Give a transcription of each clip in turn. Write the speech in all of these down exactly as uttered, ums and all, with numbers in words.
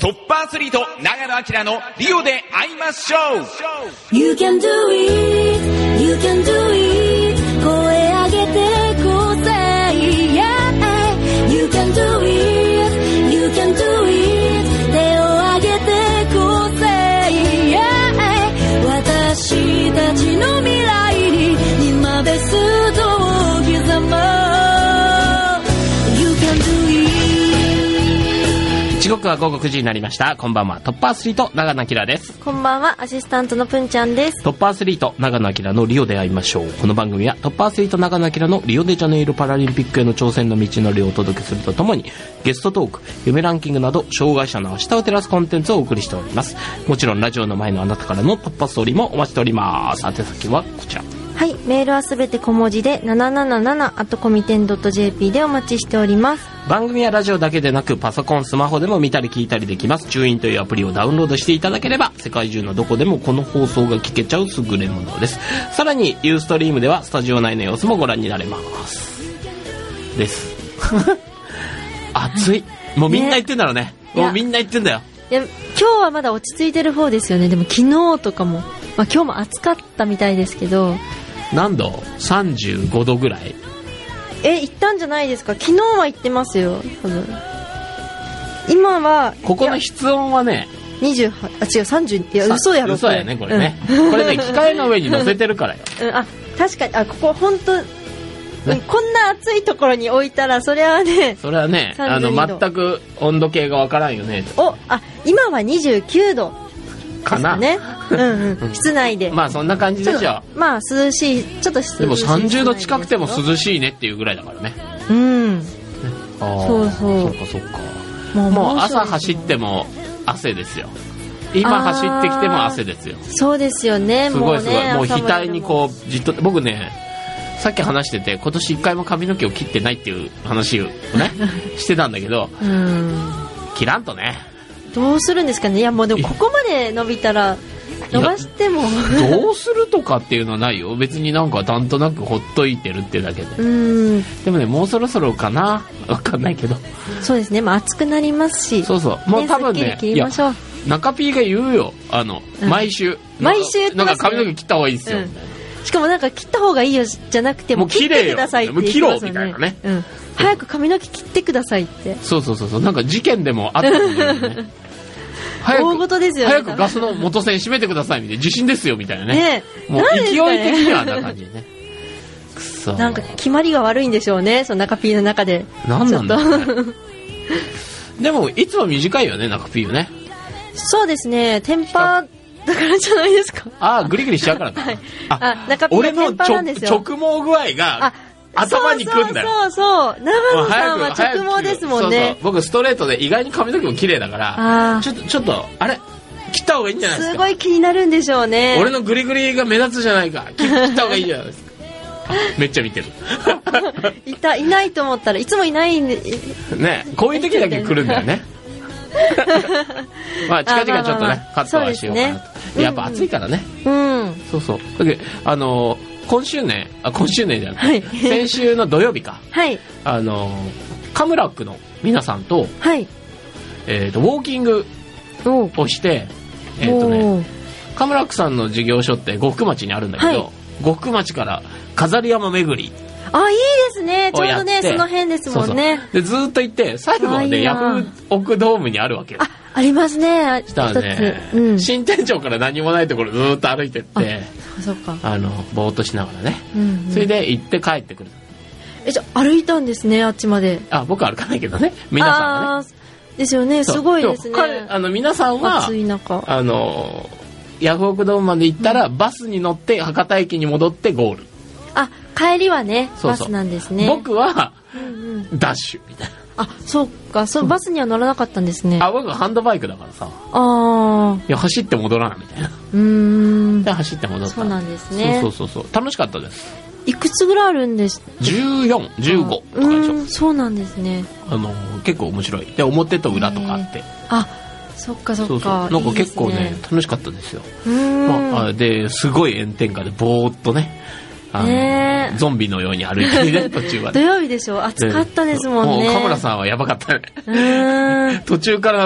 トップアスリート長野明のリオで会いましょう。 You can do it, you can do it 声上げてこうぜ Yeah, you can do it, you can do it 手を上げてこうぜ Yeah, 私たちの未来に今ベストを刻もう You can do it。 時刻は午後くじになりました。こんばんは、トップアスリート長野明です。 こんばんは、アシスタントのぷんちゃんです。 トップアスリート長野明のリオで会いましょう。この番組はトップアスリート長野明のリオデジャネイロパラリンピックへの挑戦の道のりをお届けするとともに、ゲストトーク、夢ランキングなど障害者の明日を照らすコンテンツをお送りしております。もちろんラジオの前のあなたからの突破ストーリーもお待ちしております。宛先はこちら。 はい、メールはすべて小文字でななななな アットコミテン ドット ジェーピー でお待ちしております。 番組やラジオだけでなくパソコン、スマホでも見たり聞いたりできます。チューインというアプリをダウンロードしていただければ世界中のどこでもこの放送が聞けちゃう優れものです。さらにユーストリームではスタジオ内の様子もご覧になれますです暑い。もうみんな言ってんだろうね。もうみんな言ってんだよ。 いや、今日はまだ落ち着いてる方ですよね。でも昨日とかも、まあ、今日も暑かったみたいですけど、 何度 ?さんじゅうごどぐらい。 え、行ったんじゃないですか。昨日は行ってますよ多分。今はここの室温はねにじゅうはち、あ違うさんじゅう、いや嘘やろ。 嘘やねこれね、うん、これね機械の上に乗せてるからよ、 うん、あ、確かに、あ、ここ本当、ね、こんな暑いところに置いたらそれはね、 それはね、あの全く温度計がわからんよね。 お、あ、今はにじゅうきゅうどかなね、うんうん、室内でまあそんな感じでしょ。 まあ涼しい、ちょっと涼しい。 でもさんじゅうど近くても涼しいねっていうぐらいだからね。 うん、ね、 あ、 そうそう、 そうかそうか。もう、もう朝走っても汗ですよ。今走ってきても汗ですよ。 そうですよね。 すごいすごい。もうね、 額にこうじっと、僕ねさっき話してて今年一回も髪の毛を切ってないっていう話をねしてたんだけど、うん、切らんとね。 どうするんですかね。いやもうでもここまで伸びたら伸ばしてもどうするとかっていうのはないよ。別になんかなんとなくほっといてるってだけで。うん、でもね、もうそろそろかな、わかんないけど。 そうですね、まあ、暑くなりますし。 そうそう、もう多分ね、 切りましょう。 いや中 P が言うよ、あの、うん、毎週毎週言ってますね。 なんか髪の毛切った方がいいですよ、うん、 しかもなんか切った方がいいよじゃなくて、もう切ってくださいって言ってますよね。 もう切ろうみたいなね、うん、 早く髪の毛切ってくださいって。 そうそうそうそう、なんか事件でもあったと思うよね早く大事ですよね。 早くガスの元栓閉めてくださいみたいな、受信ですよみたいなね。ね、もう勢い的にはあんな感じでね。くそ。 なんか決まりが悪いんでしょうね、その中 P の中で。 なんなんだろうね。でもいつも短いよね、中 P ね。 そうですね、テンパだからじゃないですか。 ああ、グリグリしちゃうからだ。はい、 あ、中 P のテンパなんですよ。 俺の直毛具合が頭にくんだよ。 そうそうそう、長野さんは直毛ですもんね。そうそう、 僕ストレートで意外に髪の毛も綺麗だから、ちょっとちょっとあれ切った方がいいんじゃないですか。 すごい気になるんでしょうね。 俺のグリグリが目立つじゃないか、切った方がいいじゃないですか。めっちゃ見てる。 いた、いないと思ったらいつもいないんでね、こういう時だけ来るんだよね。まあ近々ちょっとねカットはしようかなと。やっぱ暑いからね。うん。そうそう。だけどあの今週ね、あ、今週ねじゃなくて、はい、先週の土曜日か。はい。あのカムラックの皆さんと、はい。えっとウォーキングをして、えっとね、カムラックさんの事業所って呉服町にあるんだけど、はい、呉服町から飾り山巡り。 あ、いいですね。ちょうどね、その辺ですもんね。 そうそうでずーっと行って最後までヤフオクドームにあるわけよ。 あ、ありますね。 したらね、うん、新店長から何もないところずーっと歩いてって、あ、そうか、あのぼーっとしながらね、うんうん、それで行って帰ってくる。 え、じゃあ歩いたんですね、あっちまで。 あ、僕は歩かないけどね、皆さんはね。 ですよね、すごいですね。 彼、あの皆さんは暑い中、 あのヤフオクドームまで行ったら、うん、バスに乗って博多駅に戻ってゴール。 あ、帰りはね、バスなんですね。 僕は、うんうん、ダッシュみたいな。 あ、そうか、そう、バスには乗らなかったんですね。 あ、僕はハンドバイクだからさ。ああ。いや、走って戻らないみたいな。うーん。で、走って戻った。 そうなんですね。 そうそうそうそう。楽しかったです。 いくつぐらいあるんです？ じゅうよん、じゅうごとかでしょ。 そうなんですね。 あの、結構面白い。で、表と裏とかあって。 あ、そっかそっか。そうそう。 なんか結構ね、いいね、楽しかったですよ。うん。まあ、で、すごい炎天下でぼーっとね。えー、ゾンビのように歩いてね、途中は、ね、 土曜日でしょ、暑かったですもんね。 もうカムラさんはやばかったね。途中から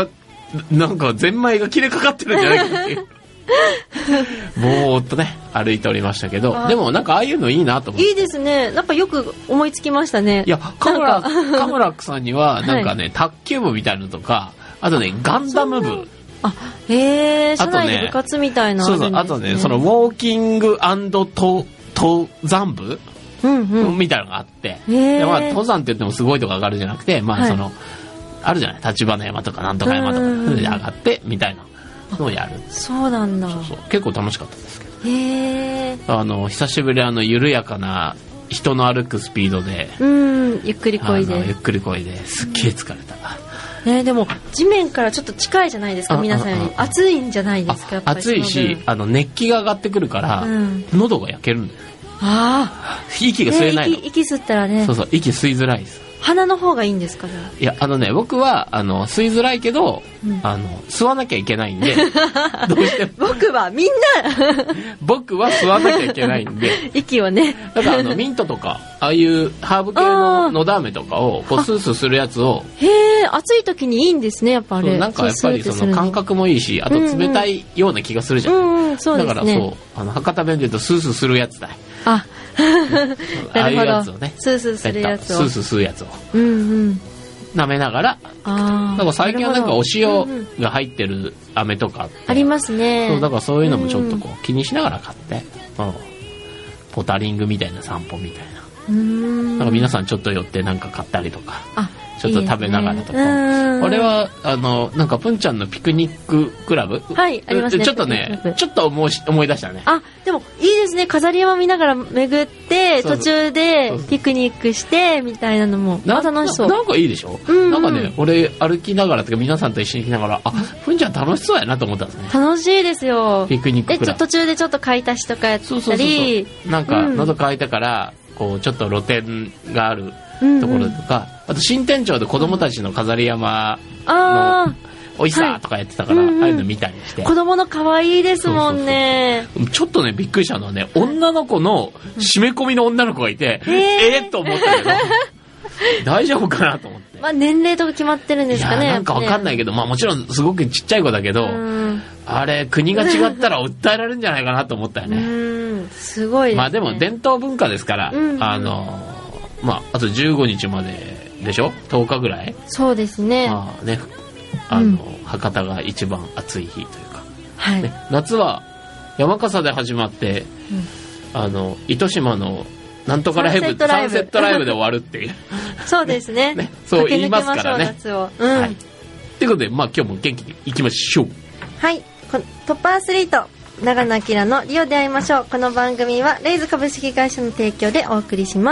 なんかゼンマイが切れかかってるんじゃないかっていうぼーっとね歩いておりましたけど、でもなんかああいうのいいなと思って。 いいですね。なんかよく思いつきましたね。 いやカムラカムラックさんにはなんかね、はい、卓球部みたいなのとか、あとねガンダム部、 あ、へえ、社内で部活みたいなのあるんですね。 そうそう、あとねそのウォーキング&登山部、うんうん、みたいなのがあって、で、まあ、登山って言ってもすごいとこ上がるじゃなくて、まあその、はい、あるじゃない、立花山とかなんとか山とかで上がってみたいなのをやる。 そうなんだ。 そうそう、結構楽しかったですけど。 へー。 あの久しぶりあの緩やかな人の歩くスピードで、 うん、ゆっくりこいで、 ゆっくりこいですっげえ疲れた。 ね、でも地面からちょっと近いじゃないですか、皆さんより暑いんじゃないですか。やっぱり暑いし、あの熱気が上がってくるから、うん、喉が焼けるんだよね。ああ、息が吸えないの、 ね、息, 息吸ったらね。 そうそう、息吸いづらいです。 鼻の方がいいんですかね。 いや、あのね、僕はあの吸いづらいけど、うん、あの吸わなきゃいけないんでどうしても僕はみんな僕は吸わなきゃいけないんで息をね。 だからあのミントとかああいうハーブ系ののだ飴とかをこうスースーするやつを。 へえ、暑い時にいいんですね、やっぱあれ。 なんかやっぱりその感覚もいいし、あと冷たいような気がするじゃん、うんうん、そうですね、だからそう、あの博多弁で言うとスースーするやつだ。あああいうやつをね、 スースーするやつを、 スースー吸うやつを、 うんうん、 舐めながら。あ、だから最近はなんかお塩が入ってる飴とか あ, ありますね。 そうだからそういうのもちょっとこう気にしながら買って、うん、ポタリングみたいな散歩みたいな、うーん、なんか皆さんちょっと寄ってなんか買ったりとか、あ、ちょっと食べながらとか。いいね、俺はあのなんかプンちゃんのピクニッククラブ、 はい、ありますね。 ちょっとね、ちょっと思い思い出したね。 あ、でもいいですね。飾り山見ながら巡って途中でピクニックしてみたいなのも楽しそう。 な, なんかいいでしょ、うんうん、なんかね、俺歩きながらとか皆さんと一緒に行きながら、あ、プンちゃん楽しそうやなと思ったんですね。 楽しいですよ、 ピクニッククラブ。 途中でちょっと買い足しとかやったり、そうそうそうそう、 なんか喉乾いたから、うん、こうちょっと露店があるところとか、うんうん、あと新店長で子供たちの飾り山のおいしさとかやってたから、はい、ああいうの見たりして。 子供の可愛いですもんね。 そうそうそう、ちょっとねびっくりしたのはね、女の子の締め込みの女の子がいて、うん、えー、っと思ったけど大丈夫かなと思って。 まあ年齢とか決まってるんですかね。 いや、なんかわかんないけど、まあもちろんすごくちっちゃい子だけど、うん、あれ国が違ったら訴えられるんじゃないかなと思ったよね。うん、 すごいですね。 まあでも伝統文化ですから、うんうん、あのまああとじゅうごにちまででしょ、とおかぐらい。 そうですね。 まあね、あの、うん、博多が一番暑い日というか、はい、ね、夏は山笠で始まって、うん、あの糸島のなんとかライブ、サンセットライブで終わるっていうそうですねね、そう言いますからね。 夏を、うん、はい、 ということで、まあ今日も元気にいきましょう。 はい、トップアスリート長野明のリオで会いましょう。この番組はレイズ株式会社の提供でお送りします。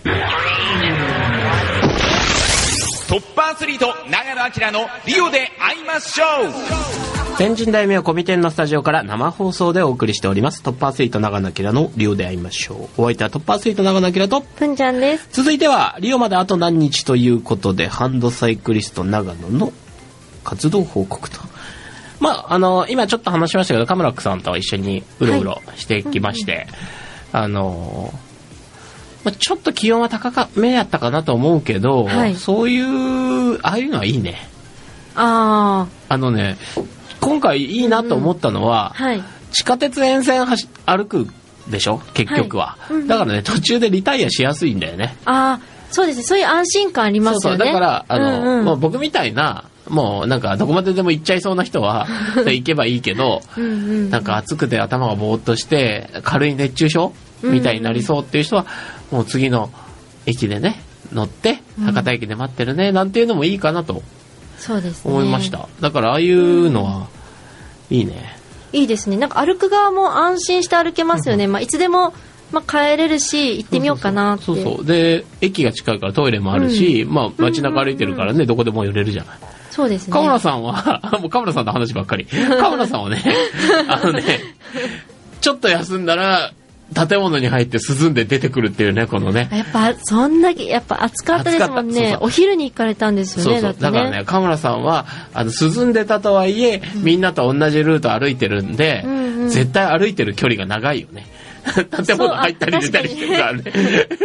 トップアスリート長野明のリオで会いましょう。 天神大名コミテンのスタジオから生放送でお送りしております。トップアスリート長野明のリオで会いましょう。お相手はトップアスリート長野明とプンちゃんです。 続いてはリオまであと何日ということで、ハンドサイクリスト長野の活動報告と。まああの今ちょっと話しましたけど、カムラックさんと一緒にうろうろしてきまして、はい、あのまあ、ちょっと気温は高かめやったかなと思うけど、はい、そういうああいうのはいいね。ああのね、今回いいなと思ったのは、うん、はい、地下鉄沿線走歩くでしょ結局は、はい、うん、だからね途中でリタイアしやすいんだよね。ああ、そうですね、そういう安心感ありますよね。そうそう、だからあの、うんうん、もう僕みたいなもうなんかどこまででも行っちゃいそうな人は行けばいいけどうん、うん、なんか暑くて頭がぼーっとして軽い熱中症みたいになりそうっていう人は、うん、もう次の駅でね乗って博多駅で待ってるね、うん、なんていうのもいいかなと思いました。そうですね、だからああいうのはいいね、うん、いいですね。なんか歩く側も安心して歩けますよね、うん、まあ、いつでも、まあ、帰れるし行ってみようかなって。そうそうそうそう、で駅が近いからトイレもあるし、うん、まあ、街中歩いてるからね、うんうんうん、どこでも寄れるじゃない。そうですね。河村さんはもう河村さんの話ばっかり河村さんはねあのねちょっと休んだら建物に入って涼んで出てくるっていうね、このね、やっぱそんだけやっぱ暑かったですもんね。そうそう、お昼に行かれたんですよね。そうそう、だってね、だからね、河村さんはあの涼んでたとはいえ、うん、みんなと同じルート歩いてるんで、うんうん、絶対歩いてる距離が長いよね建物入ったり出たりしてるからね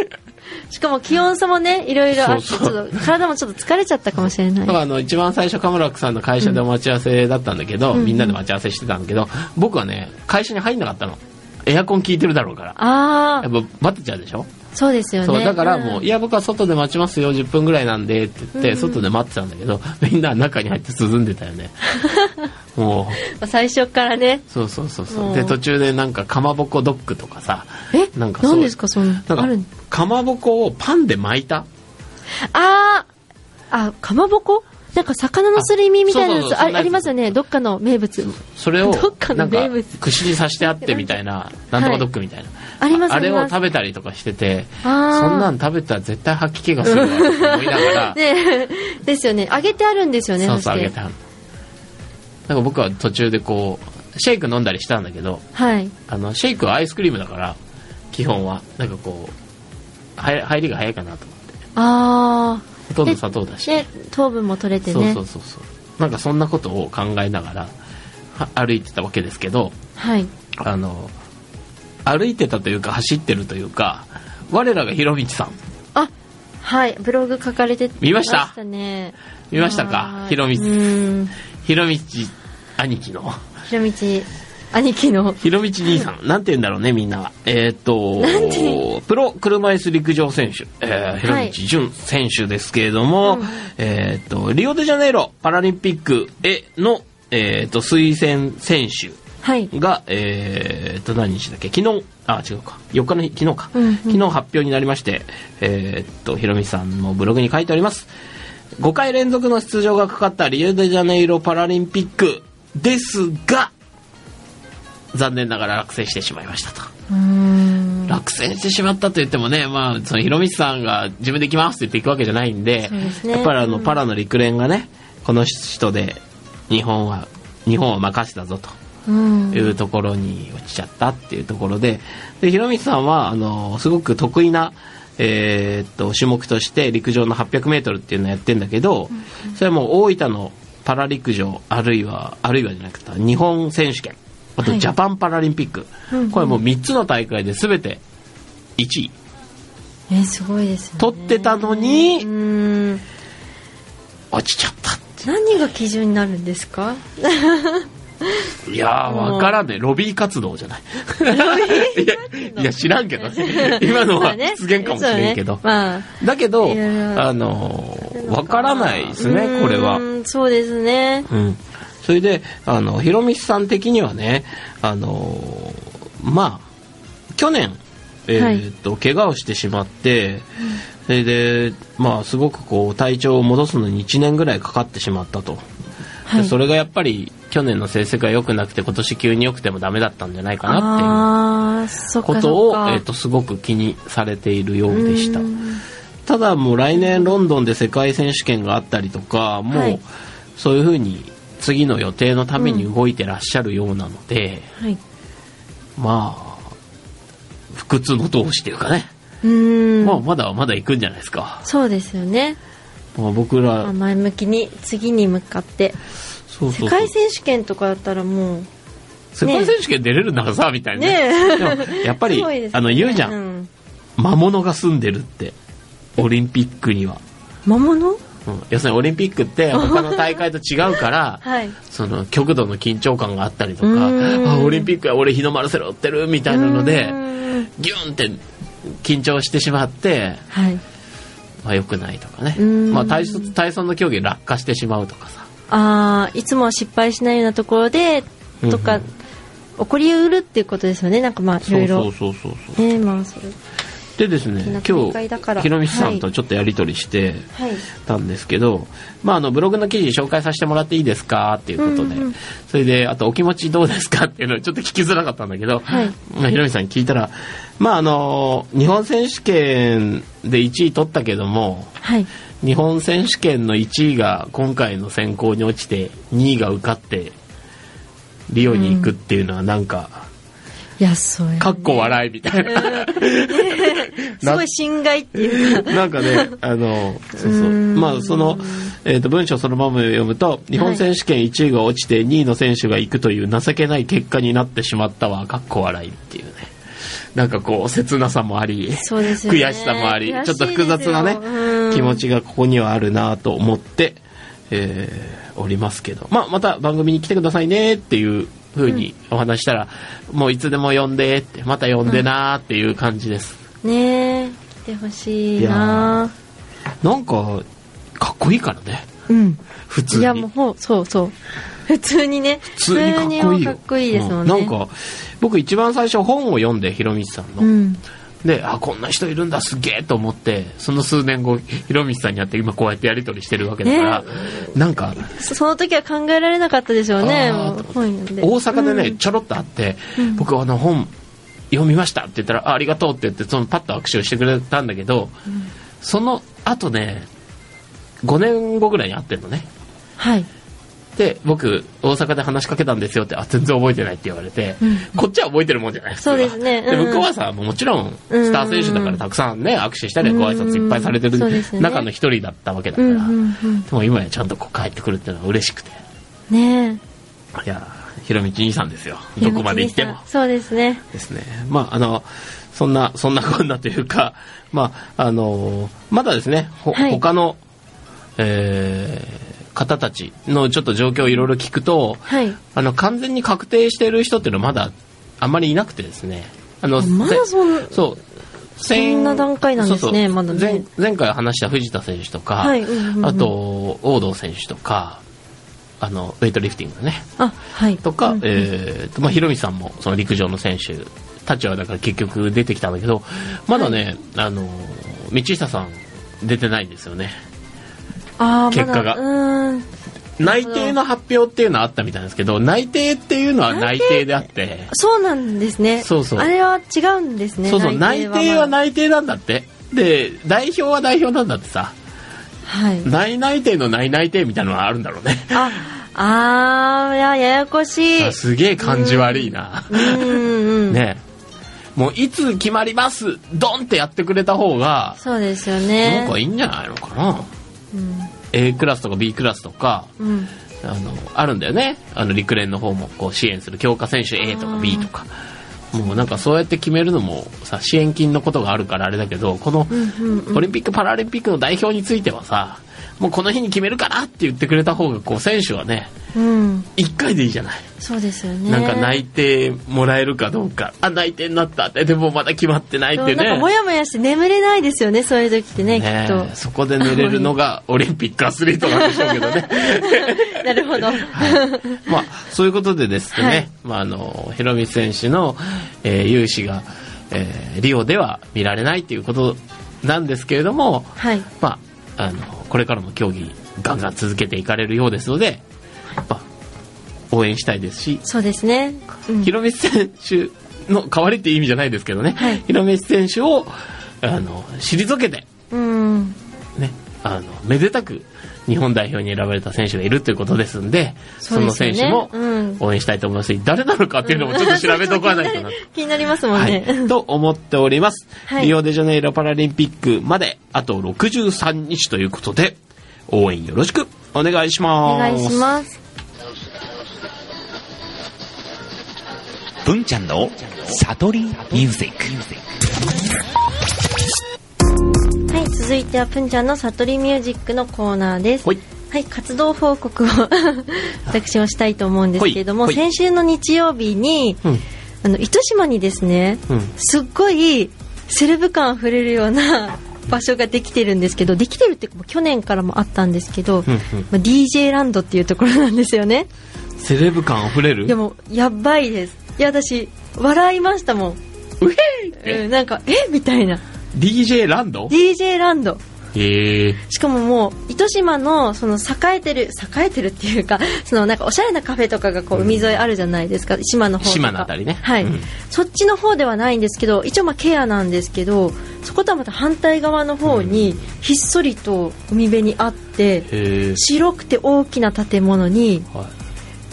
しかも気温差もねいろいろあって、そうそう、ちょっと体もちょっと疲れちゃったかもしれない。 あの一番最初カムラックさんの会社でお待ち合わせだったんだけど、うん、みんなで待ち合わせしてたんだけど、僕はね会社に入んなかったの。エアコン効いてるだろうから。ああ。やっぱバテちゃうでしょ。そうですよね。そうだからもう、うん、いや僕は外で待ちますよじゅっぷんぐらいなんでって言って、うん、外で待ってたんだけど、みんな中に入って涼んでたよね。もう最初からね。そうそうそうそう。で途中でなんかかまぼこドッグとかさ。え？なんかそう。何ですかそんな。なんかかまぼこをパンで巻いた。ああ。あ、かまぼこ？なんか魚のすり身みたいなやつ あ, ありますよね。どっかの名物。それをどっかの名物串に刺してあってみたいな、なんとかドッグみたいな、はい、あります。あれを食べたりとかしてて、そんなん食べたら絶対吐き気がするわと思いながらね、ですよね。揚げてあるんですよね。そうそう揚げてある。なんか僕は途中でこうシェイク飲んだりしたんだけど、はい、あのシェイクはアイスクリームだから基本はなんかこう入りが早いかなと思って。ああ。ほとんど砂糖だし、ね、糖分も取れてね。そうそうそうそう。なんかそんなことを考えながら歩いてたわけですけど、はい、あの歩いてたというか走ってるというか、我らがひろみちさん。あ、はい、ブログ書かれて見ました。ね、見ましたか。ひろみち、ひろみち兄貴のひろみち兄貴のひろみち兄さんなんて言うんだろうねみんなは。えー、っとプロ車椅子陸上選手、えー、ひろみち純選手ですけれども、はい、えー、っとリオデジャネイロパラリンピックへの、えー、っと推薦選手が、はい、えー、っと何日だっけ、昨日あ違うかよっかの日昨日か、うんうん、昨日発表になりまして、えー、っとひろみちさんもブログに書いております。ごかい連続の出場がかかったリオデジャネイロパラリンピックですが残念ながら落選してしまいましたと。うーん、落選してしまったと言ってもね、まあそのひろみちさんが自分で行きますって言っていくわけじゃないんで、そうですね、やっぱりあのパラの陸連がね、この人で日本は日本を任せたぞというところに落ちちゃったっていうところで、でひろみちさんはあのすごく得意な、えー、っと種目として陸上のはっぴゃくメートルっていうのをやってんだけど、それはもう大分のパラ陸上あるいはあるいはじゃなくて日本選手権、あとジャパンパラリンピック、はい、これもうみっつの大会で全ていちい、えー、すごいですね。取ってたのにうーん落ちちゃったって。何が基準になるんですか。いやー分からんね。ロビー活動じゃない。いやいや知らんけどね。今のは失言かもしれんけど、ねまあ、だけどあの分からないですねこれは。そうですね、うん、それであのひろみちさん的にはね、あのまあ去年、えー、っと、はい、怪我をしてしまって、うん、それでまあすごくこう体調を戻すのにいちねんぐらいかかってしまったと、はい、でそれがやっぱり去年の成績が良くなくて今年急に良くてもダメだったんじゃないかなっていうことを、えー、っとすごく気にされているようでした。ただもう来年ロンドンで世界選手権があったりとか、もうそういうふうに次の予定のために動いてらっしゃるようなので、うんはい、まあ不屈の闘志というかね、うーん、まあ、まだまだ行くんじゃないですか。そうですよね、まあ、僕ら前向きに次に向かって。そうそうそう、世界選手権とかだったらもう世界選手権出れるんだからさ、ね、みたいな、ね、でもやっぱり、ね、あの言うじゃん、うん、魔物が住んでるってオリンピックには。魔物？うん、要するにオリンピックって他の大会と違うから、はい、その極度の緊張感があったりとか、あオリンピックは俺日の丸背負ってるみたいなのでギュンって緊張してしまって、はい、まあ、良くないとかね、まあ、体, 体操の競技落下してしまうとかさ、あいつも失敗しないようなところでとか、うんうん、起こりうるっていうことですよね。なんかまあいろいろそうそうそうそうそう、ね、まあそれでですね、今日ひろみちさんとちょっとやり取りしてたんですけど、はいはい、まあ、あのブログの記事紹介させてもらっていいですかっていうことで、うんうん、それであとお気持ちどうですかっていうのをちょっと聞きづらかったんだけど、はい、まあ、ひろみちさんに聞いたら、まあ、あの日本選手権でいちい取ったけども、はい、日本選手権のいちいが今回の選考に落ちてにいが受かってリオに行くっていうのはなんか、うん、いやそうね、かっこ笑いみたいな、うんすごい心外っていうかなんかね、あのそうそう、まあその、えー、と文章そのまま読むと、日本選手権いちいが落ちてにいの選手が行くという情けない結果になってしまったわ、かっこ笑いっていうねなんかこう切なさもあり、 そうですよね、 悔しさもあり、ちょっと複雑なね、うん、気持ちがここにはあるなと思って、えー、おりますけど、まあ、また番組に来てくださいねっていう風にお話したら、うん、もういつでも呼んでって、また呼んでなっていう感じです、 うん、ねえ、来てほしいな。 なんかかっこいいからね、 うん、 普通に。 いやもうほうそうそう普通にね、 普通にかっこいいよ。 かっこいいですもんね、 うん、なんか僕一番最初本を読んで、ひろみつさんの、うん、で、あ、こんな人いるんだ、すげえと思って、その数年後ひろみつさんに会って今こうやってやり取りしてるわけだから、ね、なんかその時は考えられなかったでしょうね。もう本読んで大阪でね、うん、ちょろっと会って、うん、僕あの本読みましたって言ったら、あ、ありがとうって言って、そのパッと握手をしてくれたんだけど、うん、その後ねごねんごぐらいに会ってんのね。 はい。 で、僕大阪で話しかけたんですよって、あ、全然覚えてないって言われて、うん、こっちは覚えてるもんじゃないですか。 そうですね、うん、 で向こうはさ、もちろんスター選手だからたくさんね、握手したりご挨拶いっぱいされてる中の一人だったわけだから、うんうんうん、でも今やちゃんとこう帰ってくるっていうのは嬉しくてねえ。いや、ひろみち兄さんですよ、どこまで行っても。 そうですねですね。まああのそんなそんなこんなというか、まああのまだですね、ほ、はい、他の、えー方たちのちょっと状況をいろいろ聞くと、はい、あの完全に確定している人っていうのはまだあんまりいなくてですね、あのまだそんそうそんな段階なんですね。そうそう、まだね。 前、前回話した藤田選手とか、はい、うんうん、あと王道選手とか、あのウェイトリフティングのね、 あ、はい、 とか、うんうん、えーとまあ、ひろみさんもその陸上の選手たちはだから結局出てきたんだけど、まだね、はい、あの道下さん出てないんですよね。 あ、 結果が、 ま、うーん、 内定の発表っていうのはあったみたいなんですけど、内定っていうのは内定であって、 そうなんですね。 そうそう、 あれは違うんですね。 そうそう、内定は内定なんだって。で、代表は代表なんだってさ、 はい、 内内定の内内定みたいなのがあるんだろうね。 ああー、いや、ややこしい。 すげえ感じ悪いな。 うんうんうんね、もういつ決まりますドンってやってくれた方が、 そうですよね、 なんかいいんじゃないのかな。うん、A クラスとか B クラスとか、うん、あのあるんだよね。あの陸連の方もこう支援する強化選手 A とか B とか、もうなんかそうやって決めるのもさ、支援金のことがあるからあれだけど、このオリンピックパラリンピックの代表についてはさ、もうこの日に決めるからって言ってくれた方が、こう選手はね、うん、いっかいでいいじゃない。 そうですよね。 なんか内定もらえるかどうか、あ、内定になったって、でもまだ決まってないってね、 なんかモヤモヤして眠れないですよね、そういう時ってね、 ね、 きっとそこで寝れるのがオリンピックアスリートなんでしょうけどね。 なるほど、はい、 まあそういうことでですね、はい、まあ、あのひろみ選手の、えー、勇姿が、えー、リオでは見られないということなんですけれども、はい、まあ、あのこれからも競技ガンガン続けていかれるようですので、やっぱ応援したいですし、 そうですね、うん、 ひろみ選手の代わりっていう意味じゃないですけどね、はい、ひろみ選手をあの退けて、うんね、あのめでたく日本代表に選ばれた選手がいるということですんで、その選手も応援したいと思いますし、うん、誰なのかっていうのもちょっと調べておかないとな気になりますもんね、 はい、と思っております、はい、リオデジャネイロパラリンピックまであとろくじゅうさんにちということで、応援よろしくお願いします。 お願いします。 文ちゃんの悟りミュージック。 はい、続いてはプンちゃんの悟りミュージックのコーナーです。はい、はい、活動報告を私もしたいと思うんですけれども、先週の日曜日に、うん、あの糸島にですね、うん、すっごいセレブ感あふれるような場所ができてるんですけど、できてるって去年からもあったんですけど、うんうん、まあ、ディージェー ランドっていうところなんですよね。 セレブ感あふれる？ でもやばいです。いや、私笑いましたもん。 うへー、うん、なんかえみたいな。 ディージェー ランド？ ディージェー ランド。 へー。 しかももう糸島のその栄えてる栄えてるっていうか、そのなんかおしゃれなカフェとかがこう海沿いあるじゃないですか、うん、島の方とか。 島のあたりね。 はい、うん、そっちの方ではないんですけど、一応まあケアなんですけど、そことはまた反対側の方にひっそりと海辺にあって、うん、白くて大きな建物に、はい、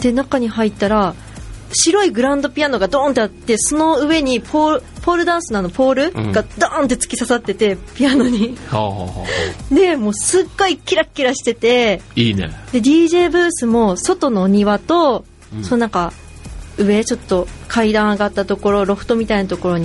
で中に入ったら白いグランドピアノがドーンってあって、その上にポール、ポールダンスのあのポールがドーンって突き刺さってて、ピアノに、うん、でもうすっごいキラッキラしてていいね。 で ディージェー ブースも外の庭と、うん、そのなんか上ちょっと階段上がったところ、ロフトみたいなところにあって、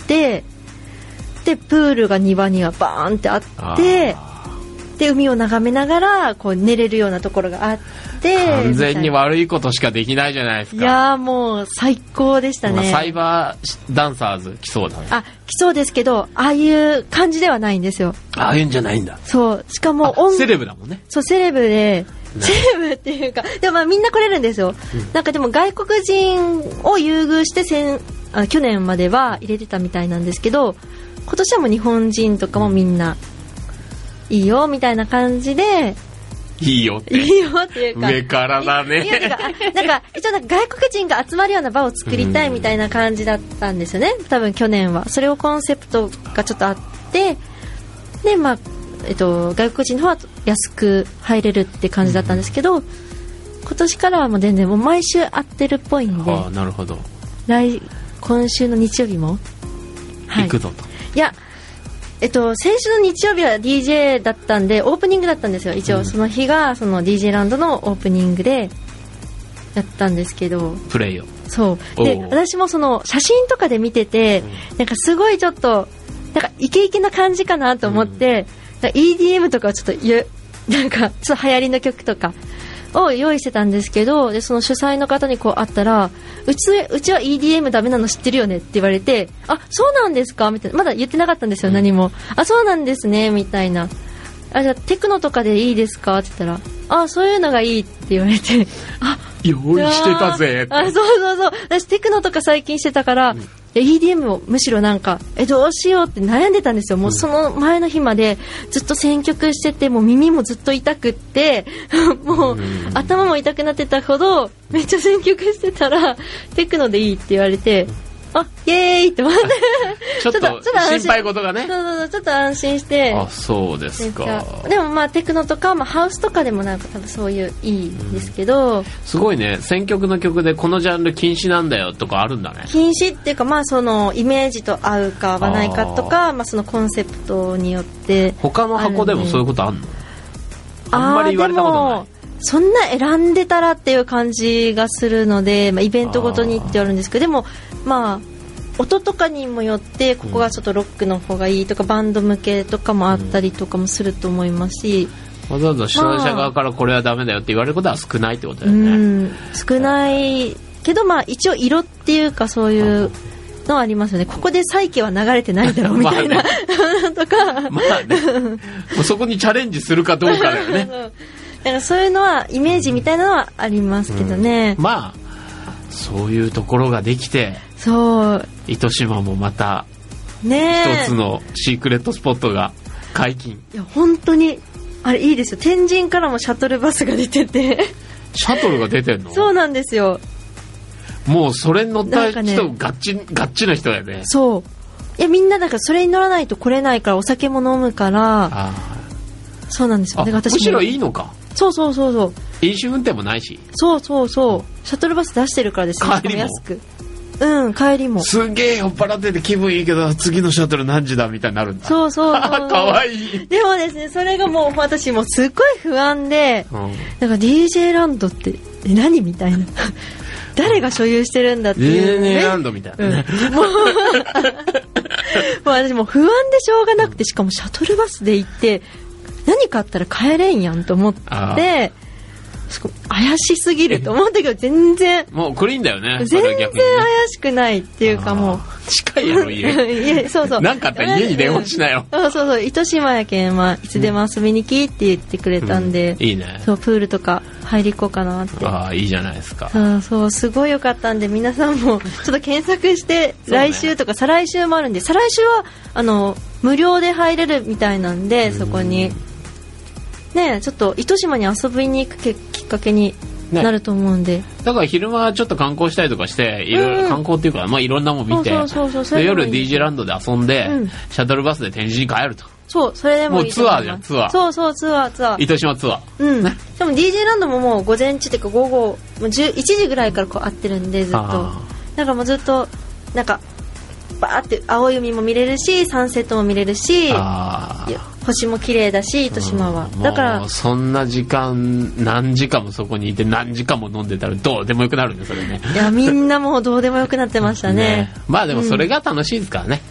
て、でプールが庭にはバーンってあってで海を眺めながらこう寝れるようなところがあって完全に悪いことしかできないじゃないですか。 いやもう最高でしたね、まあ、 サイバーダンサーズ来そうだね。 あ来そうですけどああいう感じではないんですよ。 ああいうんじゃないんだ。 そうしかもセレブだもんね。 そうセレブでセレブっていうかでもまあみんな来れるんですよ、うん、なんかでも外国人を優遇して先あ去年までは入れてたみたいなんですけど今年はもう日本人とかもみんないいよみたいな感じでいいよっていいよっていうか上からだね。 いやなんかなんか一応なんか外国人が集まるような場を作りたいみたいな感じだったんですよね多分去年は。それをコンセプトがちょっとあってでまあえっと外国人の方は安く入れるって感じだったんですけど、うん、今年からはもう全然もう毎週会ってるっぽいんで。 ああなるほど。 来今週の日曜日も、 はい、行くぞと。 いやえっと、先週の日曜日は ディージェー だったんでオープニングだったんですよ一応、うん、その日がその ディージェー ランドのオープニングでやったんですけどプレイをそうで私もその写真とかで見てて、うん、なんかすごいちょっとなんかイケイケな感じかなと思って、うん、イーディーエム とかはちょっとゆなんかちょっと流行りの曲とかを用意してたんですけどでその主催の方にこう会ったらうち、うちは イーディーエム ダメなの知ってるよねって言われてあそうなんですかみたいなまだ言ってなかったんですよ、うん、何もあそうなんですねみたいなあじゃあテクノとかでいいですかって言ったらあそういうのがいいって言われてあ用意してたぜってあそうそうそう私テクノとか最近してたから、うんイーディーエム をむしろなんかえどうしようって悩んでたんですよ。もうその前の日までずっと選曲しててもう耳もずっと痛くってもう頭も痛くなってたほどめっちゃ選曲してたらテクノでいいって言われてあイエーイって思ってちょっと心配事がねそうそうそうちょっと安心してあそうですか。 でもまあテクノとか、まあ、ハウスとかでもなんか多分そういういいんですけど、うん、 すごいね選曲の曲でこのジャンル禁止なんだよとかあるんだね。 禁止っていうかまあそのイメージと合うか合わないかとかあ、まあ、そのコンセプトによって他の箱でもそういうことあるの？あんまり言われたことない。 そんな選んでたらっていう感じがするので、まあ、イベントごとにってあるんですけどでもまあ音とかにもよってここがちょっとロックの方がいいとか、うん、バンド向けとかもあったりとかもすると思いますし、 わざわざ主催者側からこれはダメだよって言われることは少ないってことだよね。 うん少ないけどまあ一応色っていうかそういうのはありますよね。ここでサイケは流れてないだろうみたいなまあ、ね、とかまあねもうそこにチャレンジするかどうかだよねだからそういうのはイメージみたいなのはありますけどね、 うん、まあそういうところができてそう糸島もまたね一つのシークレットスポットが解禁。 いや本当にあれいいですよ。天神からもシャトルバスが出ててシャトルが出てんの？ そうなんですよ。 もうそれに乗った人、ね、ガッチガッチの人だよね。 そういやみんなだからそれに乗らないと来れないからお酒も飲むからあそうなんですよ。 ね、私むしろいいのか。 そうそうそうそう飲酒運転もないしそうそうそうシャトルバス出してるからですよ。 帰りも安くうん帰りもすげえ酔っ払ってて気分いいけど次のシャトル何時だみたいになるんだ。 そうそうそうかわいい。 でもですねそれがもう私もうすっごい不安で、うん、なんか ディージェー ランドってえ何みたいな誰が所有してるんだっていう、ね、 ディーエヌエー ランドみたいなね、 うん、もうもう私もう不安でしょうがなくてしかもシャトルバスで行って何かあったら帰れんやんと思って怪しすぎると思ったけど全然もうクリーンだよね。 全然怪しくないっていうかもう近いやろ家そうそうなんかあったら家に電話しなよそうそうそう糸島やけんはいつでも遊びに来って言ってくれたんで、 うん、いいね。 そうプールとか入り行こうかなって。 ああいいじゃないですか。 そうそうすごい良かったんで皆さんもちょっと検索して来週とか再来週もあるんで再来週はあの無料で入れるみたいなんでそこにねちょっと糸島に遊びに行くきっかけになると思うんで、ね、 だから昼間ちょっと観光したりとかしていろいろ観光っていうか、まあ、いろんなもの見て夜 ディージェー ランドで遊んで、うん、シャトルバスで天神に帰ると。 そうそれでもいいと思います。 もうツアーじゃんツアー。 そうそうツアーツアー糸島ツアー、 うんね、でも ディージェー ランドももう午前中っていうか午後もうじゅういちじぐらいからこう会ってるんでずっとだからもうずっとなんかバーって青い海も見れるしサンセットも見れるし星も綺麗だし糸島は、うん、だからそんな時間何時間もそこにいて何時間も飲んでたらどうでもよくなるんですそれね。 いやみんなもうどうでもよくなってましたねね。まあでもそれが楽しいですからね、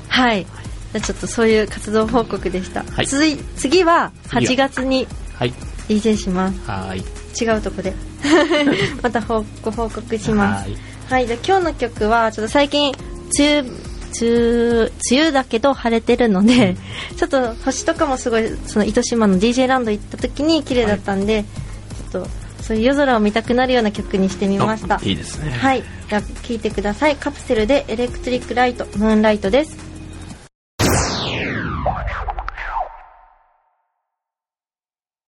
はい、じゃあちょっとそういう活動報告でした、はい、次, 次ははちがつに ディージェー します。はい、違うとこでまたご報告します。はい、はい、じゃあ今日の曲はちょっと最近梅雨梅雨梅雨だけど晴れてるので、うん、ちょっと星とかもすごいその糸島の ディージェー ランド行った時に綺麗だったんで、はい、ちょっとそういう夜空を見たくなるような曲にしてみました。 いいですね。 はい、じゃあ聴いてください。カプセルでエレクトリックライトムーンライトです。